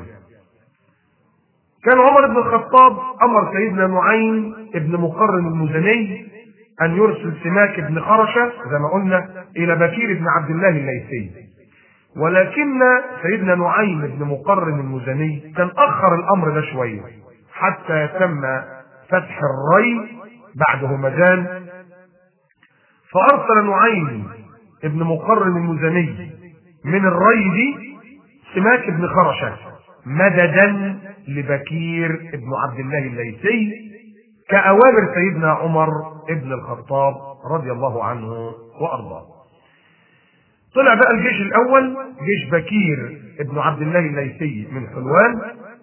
كان عمر بن الخطاب أمر سيدنا نعيم ابن مقرن المزني أن يرسل سماك بن خرشة زي ما قلنا إلى بكير بن عبد الله الليثي، ولكن سيدنا نعيم بن مقرن المزني كان أخر الأمر ده شوية حتى تم فتح الري بعد همدان. فأرسل نعيم ابن مقرن المزني من الري دي سماك بن خرشة مددا لبكير ابن عبد الله الليثي كأوامر سيدنا عمر ابن الخطاب رضي الله عنه وأرضاه. طلع بقى الجيش الأول جيش بكير ابن عبد الله الليثي من حلوان.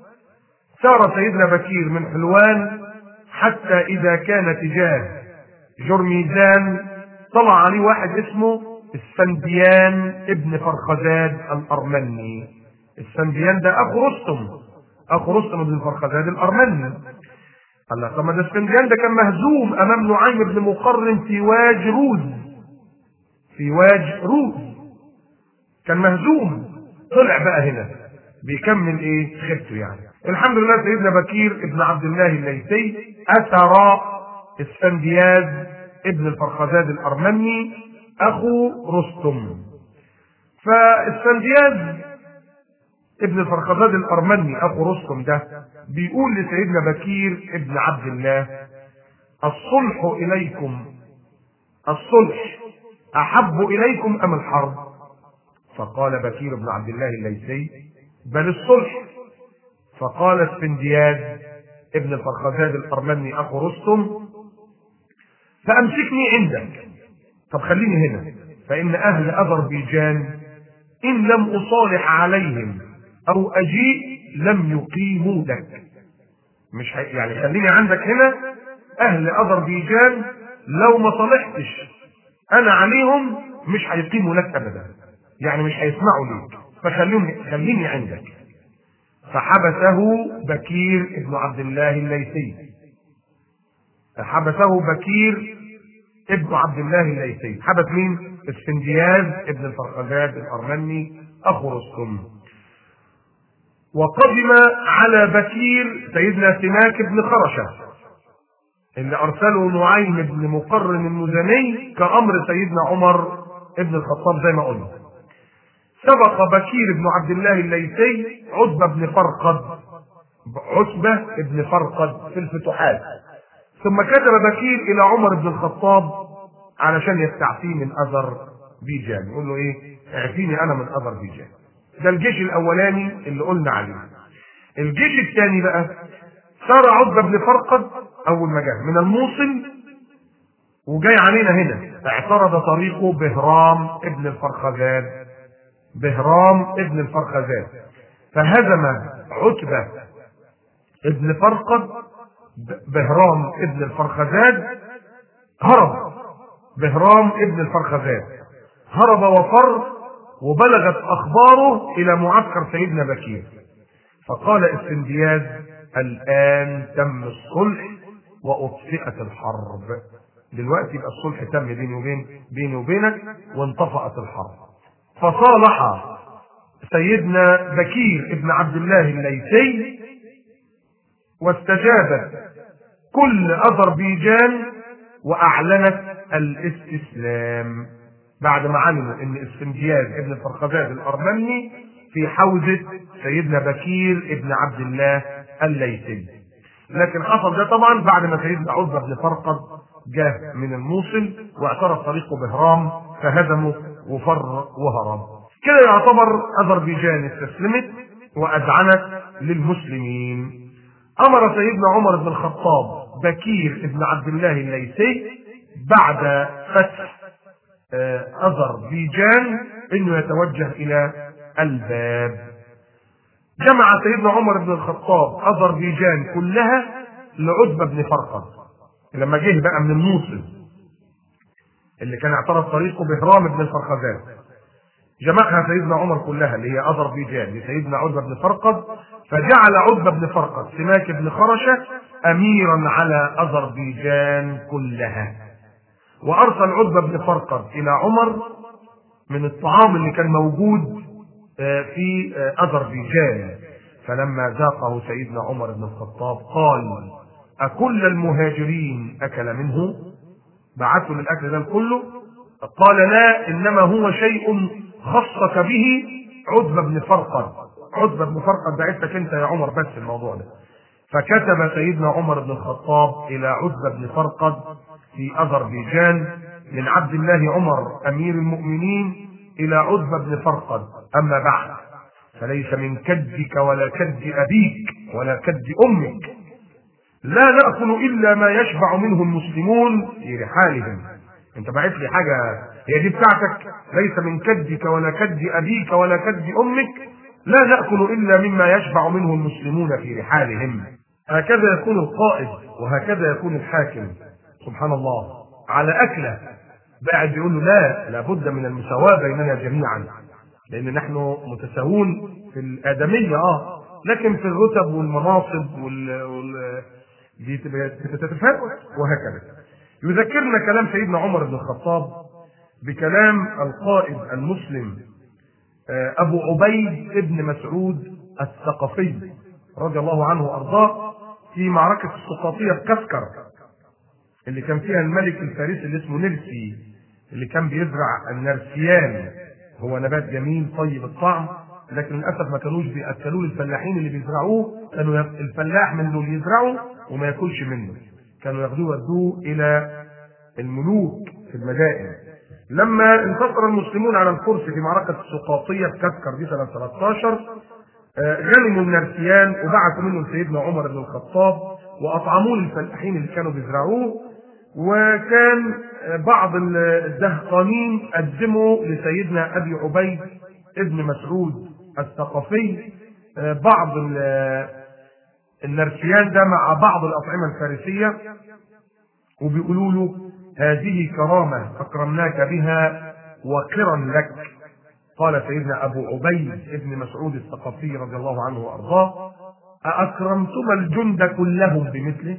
سار سيدنا بكير من حلوان حتى إذا كان تجاه جرميزان طلع عليه واحد اسمه السنديان ابن فرخزاد الأرمني. السنديان ده أخو رستم، أخو رستم بن فرخزاد الأرمني. قال له طب ما ده السنديان ده كان مهزوم أمام نعيم بن مقرن في واج روز، في واج روز كان مهزوم. طلع بقى هنا بيكمل ايه خدته يعني. الحمد لله سيدنا بكير ابن عبد الله الليثي أثر السندياز ابن الفرخزاد الأرمني أخو رستم. فالسندياز ابن الفرخزاد الأرمني أخو رستم ده بيقول لسيدنا بكير ابن عبد الله الصلح إليكم، الصلح أحب إليكم أم الحرب؟ فقال بكير بن عبد الله الليثي بل الصلح. فقال السندياز ابن الفرخزاد الأرمني أخو رستم فأمسكني عندك، طب خليني هنا، فإن أهل أذربيجان إن لم أصالح عليهم أو أجيء لم يقيموا لك. مش ه... يعني خليني عندك هنا، أهل أذربيجان لو ما صالحتش أنا عليهم مش هيقيموا لك أبدا، يعني مش هيسمعوا ليك، فخليني خليني عندك. فحبسه بكير ابن عبد الله الليثي، حبسه بكير ابن عبد الله الليثي. حبس مين؟ السندياز ابن الفرخزاد الأرمني أخو رستم. وقدم على بكير سيدنا سماك بن خرشة اللي أرسله نعيم بن مقرن المزني كأمر سيدنا عمر ابن الخطاب زي ما قلنا. سبق بكير بن عبد الله الليثي عتبة بن فرقد، عتبة بن فرقد في الفتوحات، ثم كتب بكير إلى عمر بن الخطاب علشان يستعفيه من أذربيجان، يقول له إيه؟ اعفيني أنا من أذربيجان. ده الجيش الأولاني اللي قلنا عليه. الجيش الثاني بقى سار عتبة بن فرقد أول ما جاء من الموصل وجاي علينا هنا، اعترض طريقه بهرام ابن الفرخزاد، بهرام ابن الفرخزاد، فهزم عتبة ابن فرقد. بهرام ابن الفرخزاد هرب، بهرام ابن الفرخزاد هرب وفر، وبلغت أخباره إلى معسكر سيدنا بكير. فقال السندياز الآن تم الصلح وأطفئت الحرب، دلوقتي يبقى الصلح تم بيني وبين بيني وبينك وانطفأت الحرب. فصالح سيدنا بكير ابن عبد الله الليثي واستجابت كل أذربيجان وأعلنت الاستسلام بعد ما علموا ان السندياز ابن الفرخزاد الأرمني في حوزة سيدنا بكير ابن عبد الله الليثي. لكن حصل ده طبعا بعد ما سيدنا عتبة بن فرقد جه من الموصل واعترض طريقه بهرام فهدمه وفر وهرب. كده يعتبر أذربيجان استسلمت وأذعنت للمسلمين. أمر سيدنا عمر بن الخطاب بكير بن عبد الله الليثي بعد فتح أذربيجان إنه يتوجه إلى الباب. جمع سيدنا عمر بن الخطاب أذربيجان كلها لعتبة بن فرقد لما جه بقى من الموصل اللي كان اعترض طريقه بهرام بن الفرخزاد. جمعها سيدنا عمر كلها اللي هي أذربيجان لسيدنا عتبة بن فرقد، فجعل عتبة بن فرقد سماك بن خرشة أميرا على أذربيجان كلها. وأرسل عتبة بن فرقد إلى عمر من الطعام اللي كان موجود في أذربيجان، فلما ذاقه سيدنا عمر بن الخطاب قال: أكل المهاجرين أكل منه؟ بعثوا للأكل ده كله؟ قال: لا، إنما هو شيء خصك به عتبة بن فرقد. عتبة بن فرقد بعتك أنت يا عمر بس الموضوع ده. فكتب سيدنا عمر بن الخطاب إلى عتبة بن فرقد في أذربيجان من عبد الله عمر أمير المؤمنين إلى عتبة بن فرقد: أما بعد فليس من كدك ولا كد أبيك ولا كد أمك، لا نأكل إلا ما يشبع منه المسلمون في رحالهم. أنت بعت لي حاجة هي دي بتاعتك، ليس من كدك ولا كد أبيك ولا كد أمك، لا نأكل إلا مما يشبع منه المسلمون في رحالهم. هكذا يكون القائد وهكذا يكون الحاكم. سبحان الله، على أكله بعد يقول له: لا، لابد من المساواة بيننا جميعا، لأن نحن متساوون في الآدمية اه لكن في الرتب والمناصب وال, وال... دي بتتفاوت. وهكذا يذكرنا كلام سيدنا عمر بن الخطاب بكلام القائد المسلم أبو عبيد ابن مسعود الثقفي رضي الله عنه وأرضاه في معركة السقاطية في كسكر، اللي كان فيها الملك الفارسي اللي اسمه نرسي، اللي كان بيزرع النرسيان، هو نبات جميل طيب الطعم، لكن للاسف ما كانوش بياكلوه الفلاحين اللي بيزرعوه، كانوا الفلاح من دول يزرعه وما ياكلش منه، كانوا ياخدوه يودوه الى الملوك في المدائن. لما انتصر المسلمون على الفرس في معركه السقاطيه في كسكر دي سنه ثلاثة عشر، غنموا النرسيان وبعثوا منه سيدنا عمر بن الخطاب واطعموه للفلاحين اللي كانوا بيزرعوه. وكان بعض الدهقانين قدموا لسيدنا ابي عبيد ابن مسعود الثقفي بعض النرسيان ده مع بعض الاطعمه الفارسيه، وبيقولوا له: هذه كرامه اكرمناك بها وقرا لك. قال سيدنا ابو عبيد ابن مسعود الثقفي رضي الله عنه وارضاه: أأكرمتما الجند كلهم بمثله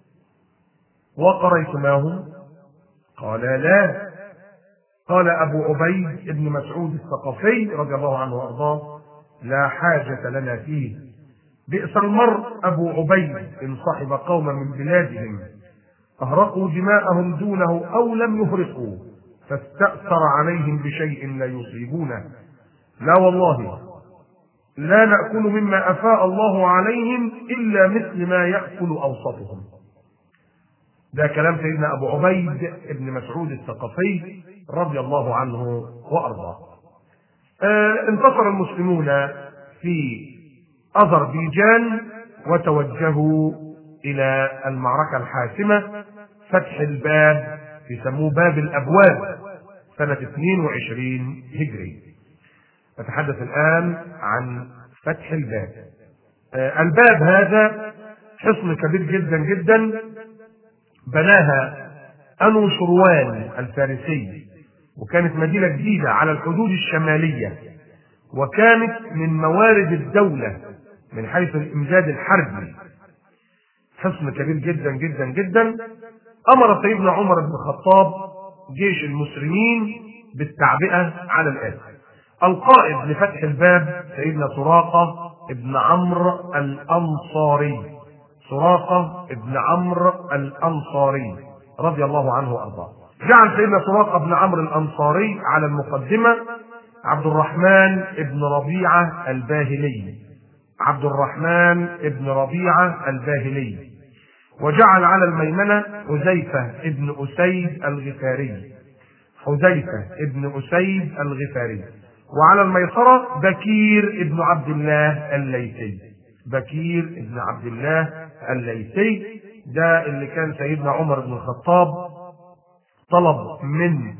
وقريتماهم؟ قال: لا. قال أبو عبيد ابن مسعود الثقفي رضي الله عنه وأرضاه: لا حاجة لنا فيه، بئس المرء أبو عبيد إن صحب قوما من بلادهم أهرقوا دماءهم دونه أو لم يهرقوا فاستأثر عليهم بشيء لا يصيبونه. لا والله لا نأكل مما أفاء الله عليهم إلا مثل ما يأكل أوسطهم. ده كلام سيدنا أبو عبيد ابن مسعود الثقفي رضي الله عنه وأرضاه. آه انتصر المسلمون في أذربيجان وتوجهوا إلى المعركة الحاسمة، فتح الباب، يسموه باب الأبواب، سنة اثنين وعشرين هجري. نتحدث الآن عن فتح الباب. آه الباب هذا حصن كبير جدا جدا بناها أنوشروان الفارسي، وكانت مدينة جديدة على الحدود الشمالية، وكانت من موارد الدولة من حيث الإمداد الحربي. حصن كبير جدا جدا جدا. أمر سيدنا عمر بن الخطاب جيش المسلمين بالتعبئة على الآتي. القائد لفتح الباب سيدنا سراقة ابن عمرو الأنصاري، سراقة ابن عمرو الأنصاري رضي الله عنه وأرضاه. جعل سيدنا سراقة بن عمرو الأنصاري على المقدمة عبد الرحمن ابن ربيعة الباهلي، عبد الرحمن ابن ربيعة الباهلي. وجعل على الميمنة حذيفة ابن أسيد الغفاري حذيفة ابن أسيد الغفاري وعلى الميسرة بكير ابن عبد الله الليثي بكير ابن عبد الله الليثي ده اللي كان سيدنا عمر بن الخطاب طلب من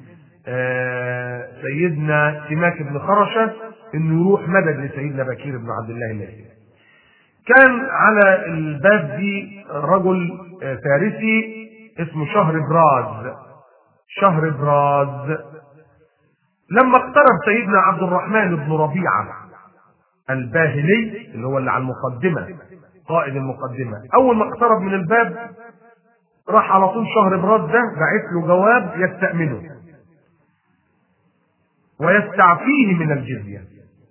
سيدنا سماك بن خرشة انه يروح مدد لسيدنا بكير بن عبد الله الليثي. كان على الباب دي رجل فارسي اسمه شهر براز شهر براز لما اقترب سيدنا عبد الرحمن بن ربيعة الباهلي اللي هو اللي على المقدمة قائد المقدمة، أول ما اقترب من الباب راح على طول شهر براز ده بعت له جواب يستأمنه ويستعفيه من الجزية.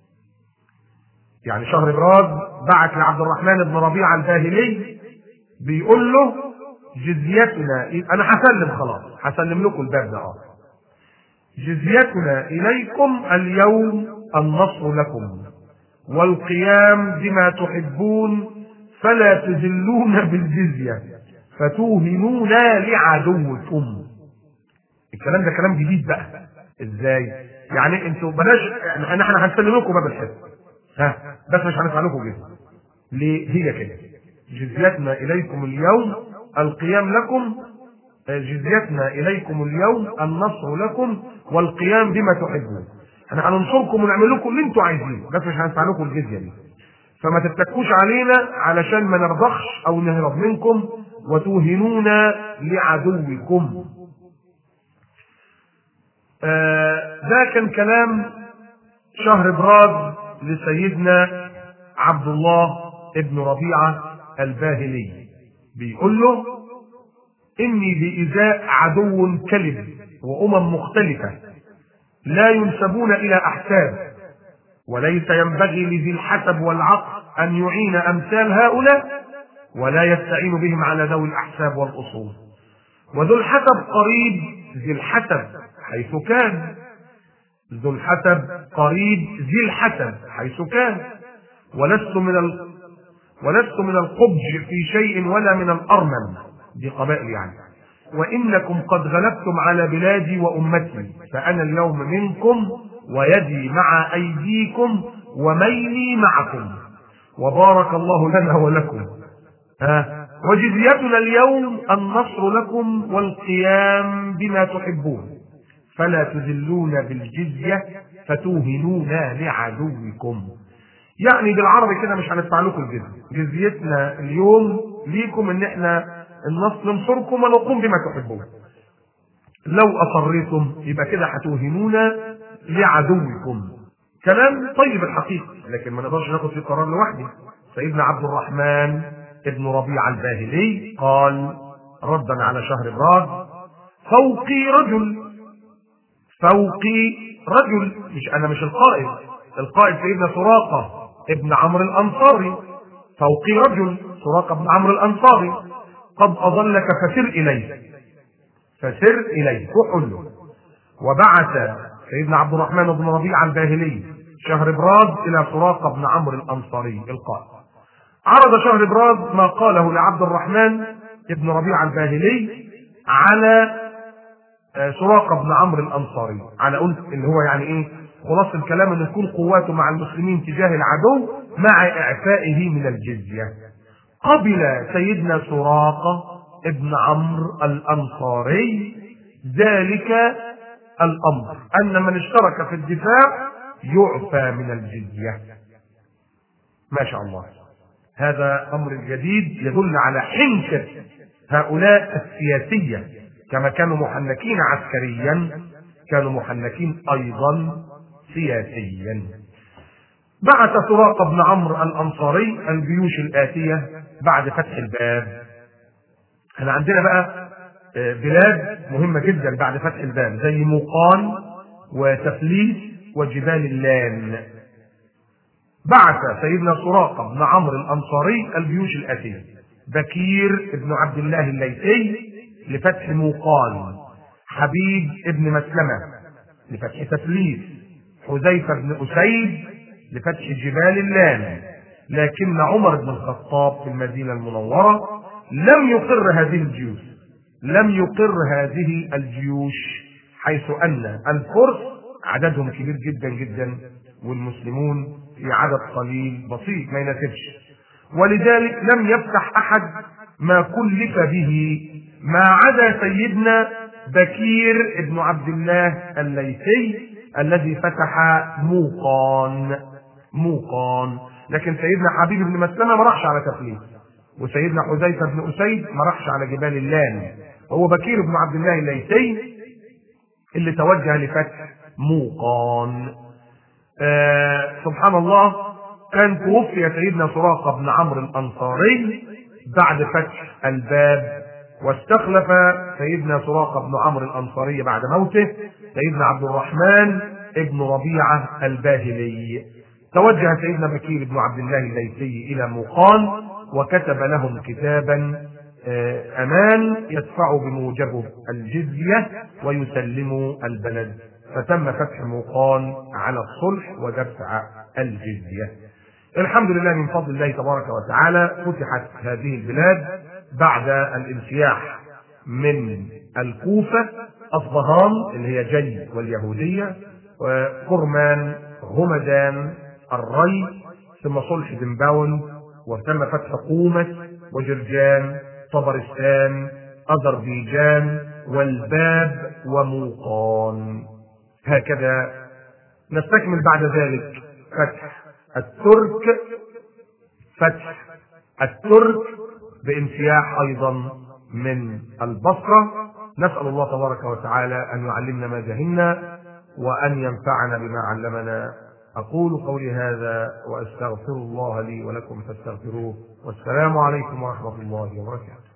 يعني شهر براز بعت لعبد الرحمن بن ربيعة الباهلي بيقول له جزيتنا، أنا هسلم خلاص هسلم لكم الباب ده، جزيتنا إليكم اليوم النصر لكم والقيام بما تحبون فلا تذلون بالجزية فتوهنون لعدوكم. الكلام ده كلام جديد بقى. ازاي؟ يعني انتوا بلاش احنا احنا هنسلم لكم باب الحزب ها بس مش هندفع لكم جزية. ليه؟ هي كده جزيتنا إليكم اليوم القيام لكم جزيتنا إليكم اليوم النصر لكم والقيام بما تحبون. احنا هننصركم ونعمل لكم اللي انتوا عايزينه بس مش هندفع لكم الجزية دي، فما تتكوش علينا علشان ما نرضخش او نهرب منكم وتوهنون لعدوكم. آه ده كان كلام شهر براز لسيدنا عبد الله ابن ربيعة الباهلي، بيقول له إني بإزاء عدو كلب وأمم مختلفة لا ينسبون إلى أحساب، وليس ينبغي لذي الحسب والعقل أن يعين أمثال هؤلاء ولا يستعين بهم على ذوي الأحساب والأصول. وذو الحسب قريب ذي الحسب حيث كان ذو الحسب قريب ذي الحسب حيث كان ولست من ال... ولست من القبج في شيء ولا من الأرمن، دي قبائل يعني. وإنكم قد غلبتم على بلادي وأمتي فأنا اليوم منكم ويدي مع أيديكم وميلي معكم وبارك الله لنا ولكم. ها وجزيتنا اليوم النصر لكم والقيام بما تحبون فلا تذلون بالجزية فتوهنون لعدوكم. يعني بالعربي كده مش هندفع لكم الجزية، جزيتنا اليوم ليكم ان احنا النصر ننصركم ونقوم بما تحبون. لو اصريتم يبقى كده هتوهنون لعدوكم. كلام طيب الحقيقة لكن ما نقدرش ناخد فيه قرار لوحدي. سيدنا عبد الرحمن ابن ربيعة الباهلي قال ردا على شهر براز فوقي رجل فوقي رجل مش انا مش القائد، القائد سيدنا سراقة ابن عمرو الانصاري. فوقي رجل سراقة بن عمرو الانصاري قد اضلك فسر اليه فسر اليه روح له. وبعث سيدنا عبد الرحمن بن ربيعة الباهلي شهر براز الى سراقة بن عمرو الانصاري القائد. عرض شهر براز ما قاله لعبد الرحمن ابن ربيعة الباهلي على سراقة بن عمرو الانصاري على قلت اللي هو يعني ايه خلاص الكلام ان تكون قواته مع المسلمين تجاه العدو مع اعفائه من الجزية. قبل سيدنا سراقة ابن عمرو الانصاري ذلك الامر ان من اشترك في الدفاع يعفى من الجزية. ما شاء الله، هذا امر جديد يدل على حنكة هؤلاء السياسية. كما كانوا محنكين عسكريا كانوا محنكين ايضا سياسيا. بعث سراقة بن عمرو الانصاري الجيوش الاتية بعد فتح الباب. احنا عندنا بقى بلاد مهمة جدا بعد فتح الباب زي موقان وتفليس وجبال اللان. بعث سيدنا سراقة بن عمرو الانصاري الجيوش الاتية بكير ابن عبد الله الليثي لفتح موقان، حبيب ابن مسلمة لفتح تفليس، حذيفة بن أسيد لفتح جبال اللان. لكن عمر بن الخطاب في المدينة المنورة لم يقر هذه الجيوش لم يقر هذه الجيوش حيث أن الفرس عددهم كبير جدا جدا والمسلمون في عدد قليل بسيط ما يناسبش، ولذلك لم يفتح أحد ما كلف به ما عدا سيدنا بكير ابن عبد الله الليثي الذي فتح موقان موقان لكن سيدنا حبيب بن مسلمة ما راحش على تفليس، وسيدنا حذيفة بن أسيد ما راحش على جبال اللام. هو بكير بن عبد الله الليثي اللي توجه لفتح موقان. آه سبحان الله، كان توفي سيدنا سراقة بن عمرو الأنصاري بعد فتح الباب، واستخلف سيدنا سراقة بن عمرو الأنصاري بعد موته سيدنا عبد الرحمن ابن ربيعة الباهلي. توجه سيدنا بكير بن عبد الله الليثي إلى موقان وكتب لهم كتابا أمان يدفع بموجبه الجزية ويسلموا البلد، فتم فتح موقان على الصلح ودفع الجزية. الحمد لله من فضل الله تبارك وتعالى فتحت هذه البلاد بعد الانسياح من الكوفة، أصبهان اللي هي جي واليهودية، وكرمان، همدان، الري، ثم صلح دنباون، وتم فتح قومة وجرجان، طبرستان، أذربيجان، والباب، وموقان. هكذا نستكمل بعد ذلك فتح الترك فتح الترك بانسياح أيضا من البصرة. نسأل الله تبارك وتعالى أن يعلمنا ما جهلنا وأن ينفعنا بما علمنا. أقول قولي هذا وأستغفر الله لي ولكم فاستغفروه، والسلام عليكم ورحمة الله وبركاته.